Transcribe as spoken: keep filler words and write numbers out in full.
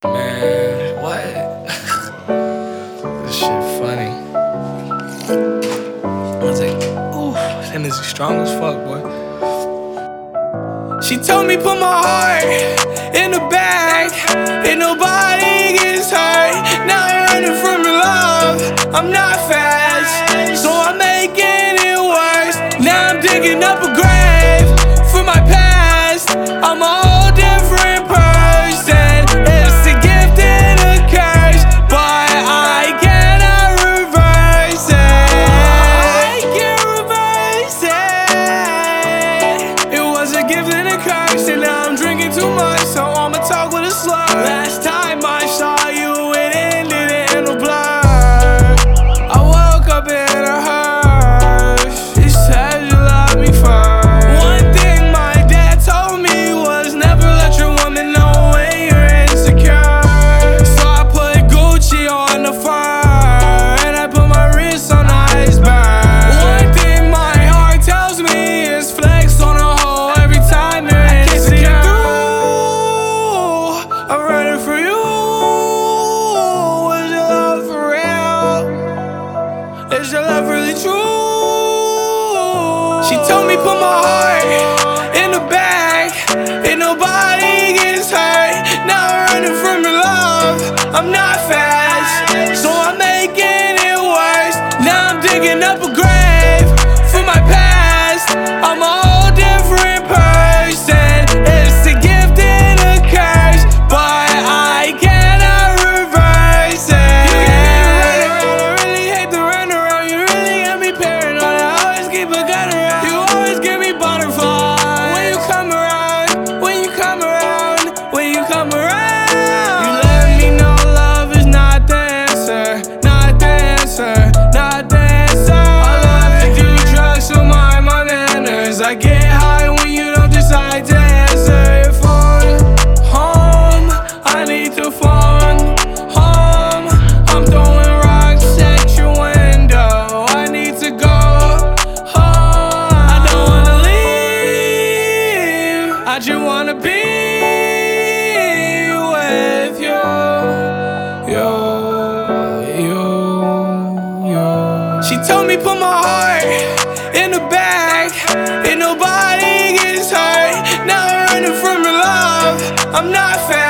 Man, what? This shit funny. I was like, ooh, that energy strong as fuck, boy. She told me put my heart in the bag, and nobody gets hurt. Now I'm running from your love. I'm not fast, so I'm making it worse. Now I'm digging up a grave for my past. I'm a whole different person. It's a gift and a curse, but I cannot reverse it. I can't reverse it. It was a gift and a curse, and now I'm drinking too much, so I'ma talk with a slur. Last time I saw you, it ended in a blur. I woke up in a hearse. She said you love me first. One thing my dad told me was never let your woman know when you're insecure. So I put Gucci on the fur, and I put my wrist on the iceberg. One thing my heart tells me is flex on a hoe every time you're insecure. I'm running for you. Is your love for real? Is your love really true? She told me put my heart in the bag, and nobody gets hurt. Now I'm running from your love. I'm not fast, so I'm making it worse. Now I'm digging up a grave for my past. I'm a whole different person. It's a gift and a curse, but I cannot reverse it. You get me running around, I really hate to run around. You really got me paranoid. I always keep a gun around. You always give me butterflies when you come around. When you come around. When you come around. You let me know love is not the answer. Not the answer. Not the answer. I love to do drugs to mind my manners. I get high when you don't decide to answer your phone. Home, I need to phone. Home, I'm throwing rocks at your window. I need to go home. I don't wanna leave. I just wanna be with you. You, you, you. She told me put my heart in the bag, and nobody gets hurt. Now I'm running from your love. I'm not fast.